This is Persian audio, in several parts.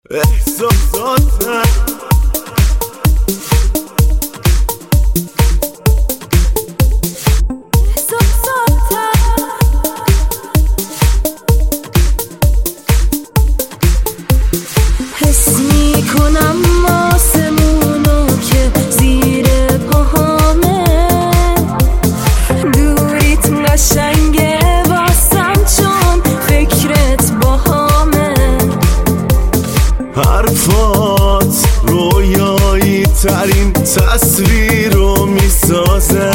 احساساتم حس میکنم آسمونو که زیر پاهامه، دوریت قشنگه واسم چون فکرت باهامه. حرفات رویایی ترین تصویر رو میسازه،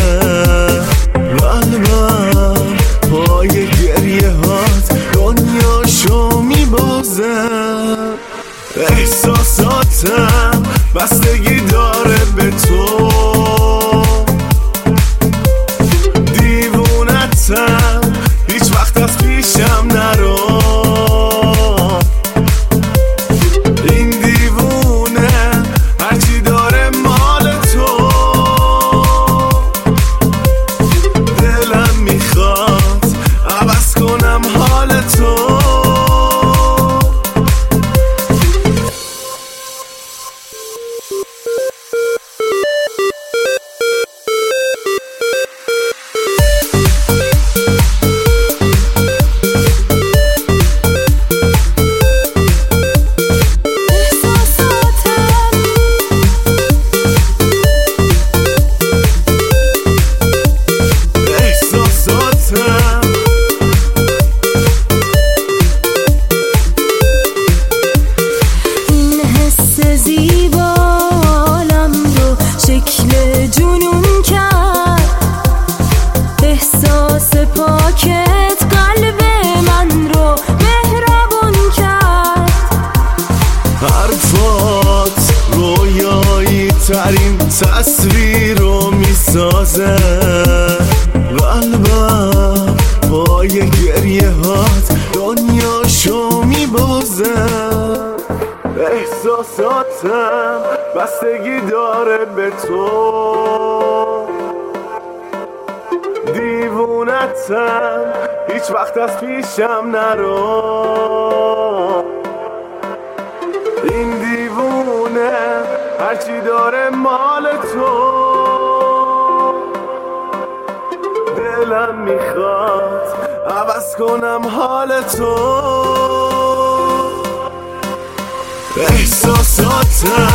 قلبم پای گریه هات دنیاشو میبازه. احساساتم بستگی داره به تو، دیوونتم هیچ وقت از پیشم نرو. این دیوونه هرچی داره مال تو، دلم میخواد عوض کنم حال تو. پاکت قلب من رو مهربون کرد. حرفات رویایی ترین تصویر رو میسازه، قلبم پای گریه هات دنیاشو میبازه. احساساتم بستگی داره به تو، دیوونتم هیچ وقت از پیشم نرو. این دیوونه هرچی داره مال تو، دلم میخواد عوض کنم حال تو. احساساتم